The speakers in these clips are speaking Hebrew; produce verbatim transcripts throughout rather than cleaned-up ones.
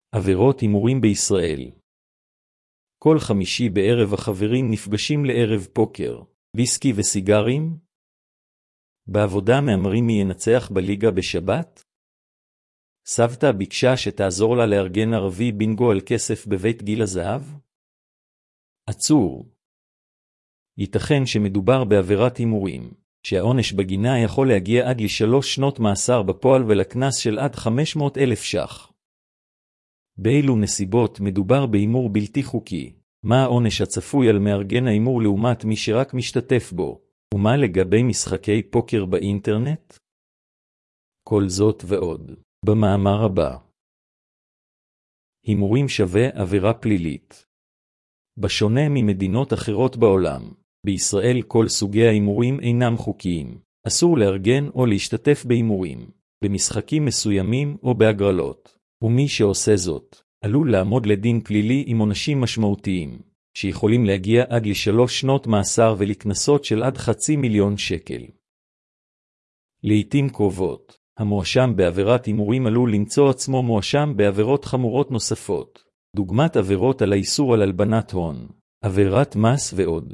עבירות הימורים בישראל. כל חמישי בערב החברים נפגשים לערב פוקר, ויסקי וסיגרים? בעבודה מאמרים מי ינצח בליגה בשבת? סבתא ביקשה שתעזור לה לארגן ערבי בינגו על כסף בבית גיל הזהב? עצור. ייתכן שמדובר בעבירת הימורים, שהעונש בגינה יכול להגיע עד לשלוש שנות מאסר בפועל ולקנס של עד חמש מאות אלף ש"ח. באילו נסיבות מדובר בהימור בלתי חוקי? מה העונש הצפוי על מארגן ההימור לעומת מי שרק משתתף בו? ומה לגבי משחקי פוקר באינטרנט? כל זאת ועוד, במאמר הבא. הימורים שווה עבירה פלילית. בשונה ממדינות אחרות בעולם, בישראל כל סוגי ההימורים אינם חוקיים. אסור לארגן או להשתתף בהימורים, במשחקים מסוימים או בהגרלות. ומי שעושה זאת, עלול לעמוד לדין פלילי עם עונשים משמעותיים, שיכולים להגיע עד לשלוש שנות מאסר ולקנסות של עד חצי מיליון שקל. לעתים קרובות, המואשם בעבירת הימורים עלול למצוא עצמו מואשם בעבירות חמורות נוספות, דוגמת עבירות על האיסור על הלבנת הון, עבירת מס ועוד.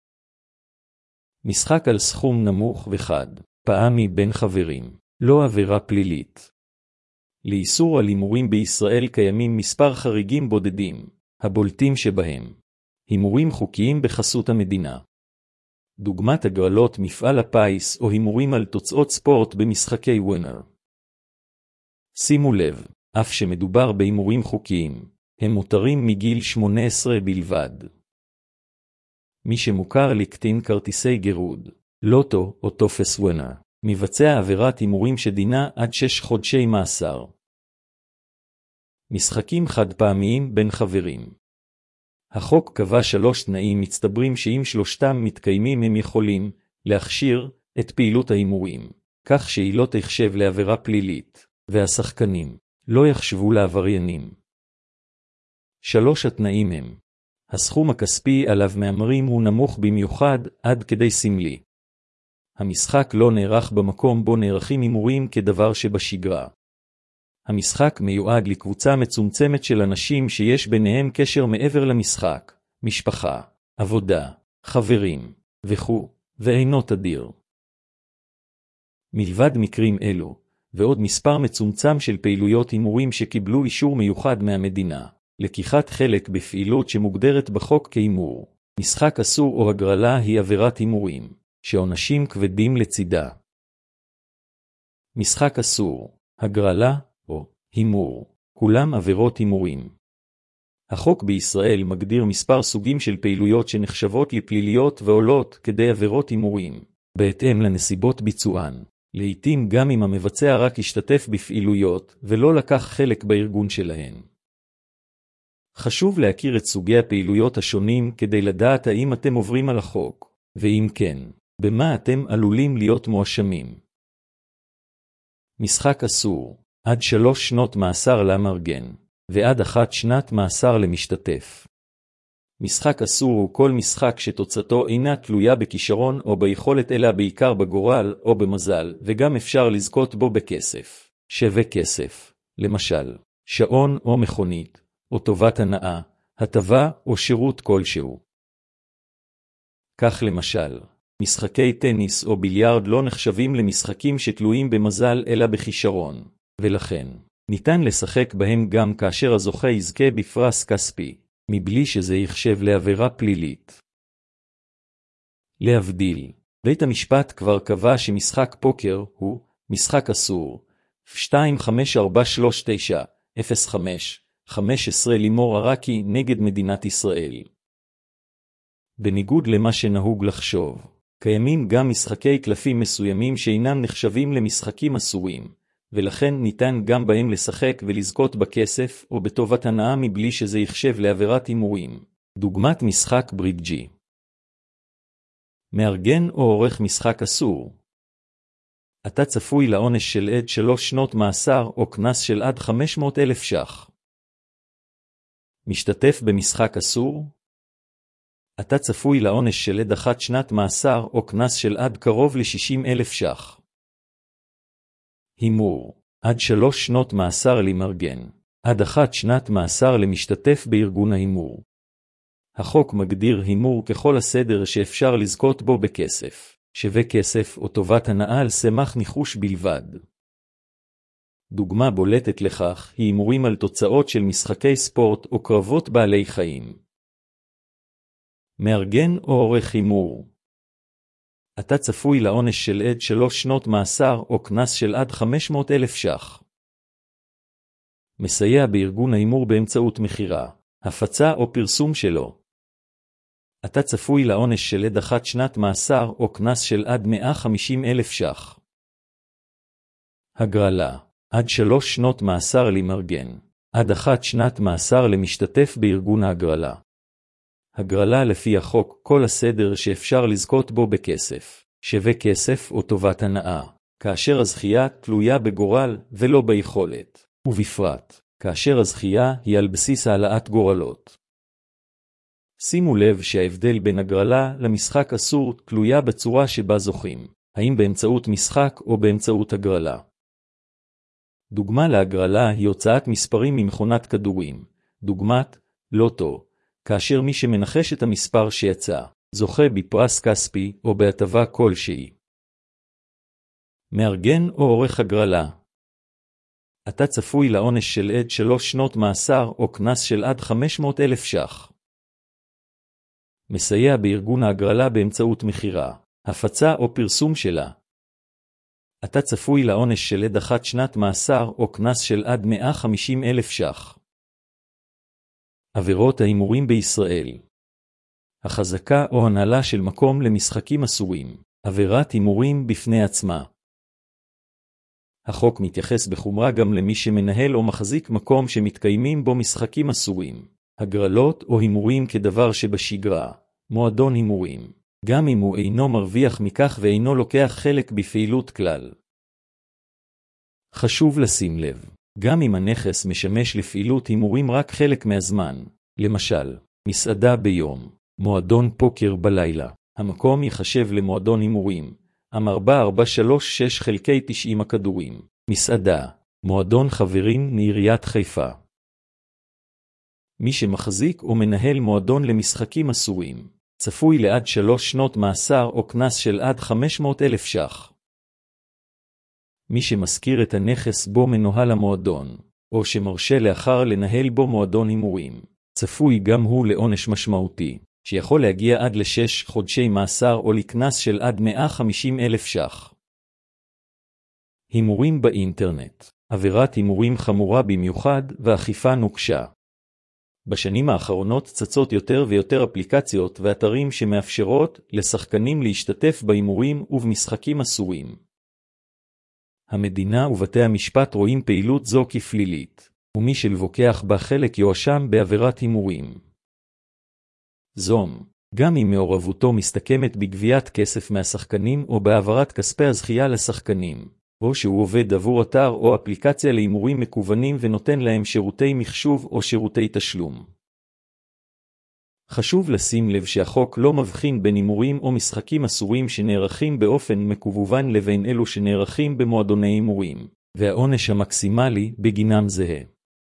משחק על סכום נמוך וחד פעמי בין חברים, לא עבירה פלילית. לאיסור על הימורים בישראל קיימים מספר חריגים בודדים, הבולטים שבהם הימורים חוקיים בחסות המדינה. דוגמת הגרלות מפעל הפיס או הימורים על תוצאות ספורט במשחקי ווינר. שימו לב, אף שמדובר בהימורים חוקיים, הם מותרים מגיל שמונה עשרה בלבד. מי שמוכר לקטין כרטיסי גירוד, לוטו או טופס ווינר, מבצע עבירת הימורים שדינה עד שש חודשי מאסר. משחקים חד פעמיים בין חברים. החוק קבע שלוש תנאים מצטברים שאם שלושתם מתקיימים הם יכולים להכשיר את פעילות ההימורים, כך שהיא לא תחשב לעבירה פלילית, והשחקנים לא יחשבו לעבריינים. שלוש התנאים הם: הסכום הכספי עליו מאמרים הוא נמוך במיוחד עד כדי סמלי. המשחק לא נערך במקום בו נערכים הימורים כדבר שבשגרה. המשחק מיועד לקבוצה מצומצמת של אנשים שיש ביניהם קשר מעבר למשחק, משפחה, עבודה, חברים, וכו', ואינו תדיר. מלבד מקרים אלו, ועוד מספר מצומצם של פעילויות הימורים שקיבלו אישור מיוחד מהמדינה, לקיחת חלק בפעילות שמוגדרת בחוק כהימור, משחק אסור או הגרלה היא עבירת הימורים, שעונשים כבדים לצידה. משחק אסור, הגרלה או הימור, כולם עבירות הימורים. החוק בישראל מגדיר מספר סוגים של פעילויות שנחשבות לפליליות ועולות כדי עבירות הימורים, בהתאם לנסיבות ביצוען, לעתים גם אם המבצע רק השתתף בפעילויות ולא לקח חלק בארגון שלהן. חשוב להכיר את סוגי הפעילויות השונים כדי לדעת האם אתם עוברים על החוק, ואם כן, במה אתם עלולים להיות מואשמים. משחק אסור, עד שלוש שנות מאסר למארגן, ועד אחת שנת מאסר למשתתף. משחק אסור הוא כל משחק שתוצאתו אינה תלויה בכישרון או ביכולת אלא בעיקר בגורל או במזל, וגם אפשר לזכות בו בכסף, שווה כסף, למשל, שעון או מכונית, או טובת הנאה, הטבה או שירות כלשהו. כך למשל, משחקי טניס או ביליארד לא נחשבים למשחקים שתלויים במזל אלא בכישרון, ולכן ניתן לשחק בהם גם כאשר הזוכה יזכה בפרס כספי, מבלי שזה יחשב לעבירה פלילית. להבדיל, בית המשפט כבר קבע שמשחק פוקר הוא משחק אסור. שתיים חמש ארבע שלוש תשע אפס חמש חמש עשרה לימור ערקי נגד מדינת ישראל. בניגוד למה שנהוג לחשוב, קיימים גם משחקי קלפים מסוימים שאינם נחשבים למשחקים אסורים, ולכן ניתן גם בהם לשחק ולזכות בכסף או בטובת הנאה מבלי שזה יחשב לעבירת הימורים, דוגמת משחק ברידג'י. מארגן או עורך משחק אסור. אתה צפוי לעונש של עד שלוש שנות מאסר או קנס של עד חמש מאות אלף ש"ח. משתתף במשחק אסור? אתה צפוי לעונש של עד אחת שנת מאסר או קנס של עד קרוב ל-שישים אלף ש"ח. הימור, עד שלוש שנות מאסר למארגן, עד אחת שנת מאסר למשתתף בארגון ההימור. החוק מגדיר הימור ככל הסדר שאפשר לזכות בו בכסף, שווה כסף או טובת הנאה על סמך ניחוש בלבד. דוגמה בולטת לכך היא הימורים על תוצאות של משחקי ספורט או קרבות בעלי חיים. מארגן או עורך הימור. אתה צפוי לעונש של עד שלוש שנות מאסר או קנס של עד חמש מאות אלף ש"ח. מסייע בארגון ההימור באמצעות מכירה, הפצה או פרסום שלו. אתה צפוי לעונש של עד אחת שנת מאסר או קנס של עד מאה וחמישים אלף ש"ח. הגרלה. עד שלוש שנות מאסר למארגן. עד אחת שנת מאסר למשתתף בארגון ההגרלה. הגרלה לפי החוק כל הסדר שאפשר לזכות בו בכסף, שווה כסף או טובת הנאה, כאשר הזכייה תלויה בגורל ולא ביכולת, ובפרט, כאשר הזכייה היא על בסיס העלאת גורלות. שימו לב שההבדל בין הגרלה למשחק אסור תלויה בצורה שבה זוכים, האם באמצעות משחק או באמצעות הגרלה. דוגמה להגרלה היא הוצאת מספרים ממכונת כדורים, דוגמת לוטו, כאשר מי שמנחש את המספר שיצא, זוכה בפרס כספי או בהטבה כלשהי. מארגן או עורך הגרלה. אתה צפוי לעונש של עד שלוש שנות מאסר או קנס של עד חמש מאות אלף ש"ח. מסייע בארגון ההגרלה באמצעות מכירה, הפצה או פרסום שלה. אתה צפוי לעונש של עד אחת שנת מאסר או קנס של עד מאה וחמישים אלף ש"ח. עבירות ההימורים בישראל. החזקה או הנהלה של מקום למשחקים אסורים, עבירת הימורים בפני עצמה. החוק מתייחס בחומרה גם למי שמנהל או מחזיק מקום שמתקיימים בו משחקים אסורים, הגרלות או הימורים כדבר שבשגרה, מועדון הימורים, גם אם הוא אינו מרוויח מכך ואינו לוקח חלק בפעילות כלל. חשוב לשים לב, גם אם הנכס משמש לפעילות הימורים רק חלק מהזמן, למשל, מסעדה ביום, מועדון פוקר בלילה, המקום יחשב למועדון הימורים, עם ארבע נקודה ארבע שלוש שש חלקי תשעים הכדורים, מסעדה, מועדון חברים מעיריית חיפה. מי שמחזיק או מנהל מועדון למשחקים אסורים, צפוי לעד שלוש שנות מאסר או קנס של עד חמש מאות אלף ש"ח. מי שמזכיר את הנכס בו מנוהל המועדון, או שמרשה לאחר לנהל בו מועדון הימורים, צפוי גם הוא לעונש משמעותי, שיכול להגיע עד לשש חודשי מאסר או לקנס של עד מאה וחמישים אלף ש"ח. הימורים באינטרנט. עבירת הימורים חמורה במיוחד ואכיפה נוקשה. בשנים האחרונות צצות יותר ויותר אפליקציות ואתרים שמאפשרות לשחקנים להשתתף בהימורים ובמשחקים אסורים. המדינה ובתי המשפט רואים פעילות זו כפלילית, ומי שלוקח בה חלק יואשם בעבירת הימורים. זום, גם אם מעורבותו מסתכמת בגביית כסף מהשחקנים או בהעברת כספי הזכייה לשחקנים, או שהוא עובד עבור אתר או אפליקציה להימורים מקוונים ונותן להם שירותי מחשוב או שירותי תשלום. חשוב לשים לב שהחוק לא מבחין בין הימורים או משחקים אסורים שנערכים באופן מקוון לבין אלו שנערכים במועדוני הימורים, והעונש המקסימלי בגינם זהה.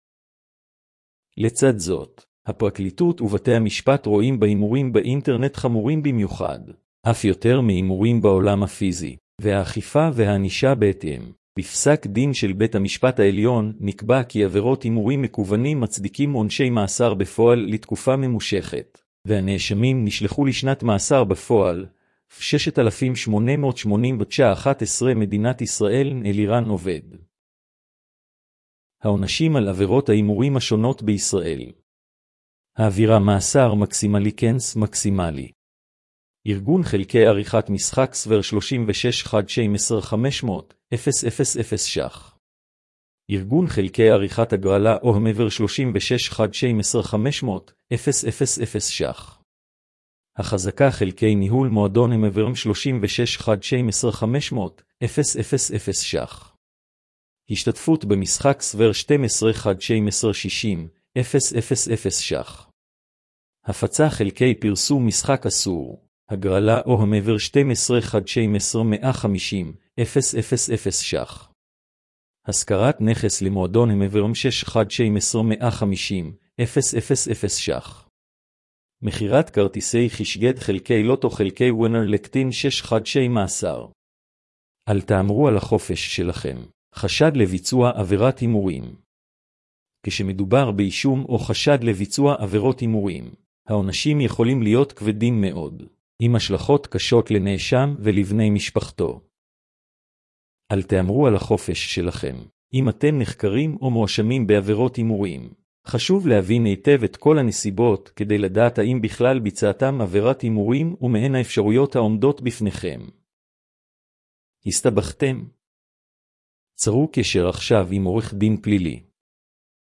לצד זאת, הפרקליטות ובתי המשפט רואים בהימורים באינטרנט חמורים במיוחד, אף יותר מהימורים בעולם הפיזי, והאכיפה והענישה בהתאם. בפסק דין של בית המשפט העליון נקבע כי עבירות הימורים מקוונים מצדיקים עונשי מאסר בפועל לתקופה ממושכת, והנאשמים נשלחו לשנת מאסר בפועל, ששת אלפים שמונה מאות שמונים ותשע אחת עשרה מדינת ישראל אלירן עובד. העונשים על עבירות ההימורים השונות בישראל. העבירה מאסר מקסימלי קנס מקסימלי. ארגון חלקי עריכת משחק סבר שלושים ושש חודשי מסר חמש מאות אלף ש"ח. ארגון חלקי עריכת הגרלה או המבר שלושים ושש חודשי מסר חמש מאות אלף ש"ח. החזקה חלקי ניהול מועדון המבר שלושים ושש חודשי מסר חמש מאות אלף ש"ח. השתתפות במשחק סבר שתים עשרה חודשי מסר שישים אלף ש"ח. הפצה חלקי פרסום משחק אסור. הגרלה או המבר שתים עשרה חודשי מסר מאה וחמישים אלף ש"ח. השכרת נכס למועדון המברם שש אחד שתים עשרה מאה וחמישים אלף ש"ח. מכירת כרטיסי חשגת חלקי לוטו חלקי ווינר לקטין שש חודשי מאסר. אל תאמרו על החופש שלכם. חשד לביצוע עבירת הימורים. כשמדובר באישום או חשד לביצוע עבירות הימורים, העונשים יכולים להיות כבדים מאוד, עם השלכות קשות לנאשם ולבני משפחתו. אל תאמרו על החופש שלכם. אם אתם נחקרים או מואשמים בעבירות הימורים, חשוב להבין היטב את כל הנסיבות כדי לדעת האם בכלל ביצעתם עבירת הימורים ומהן האפשרויות העומדות בפניכם. הסתבכתם? צרו קשר עכשיו עם עורך דין פלילי.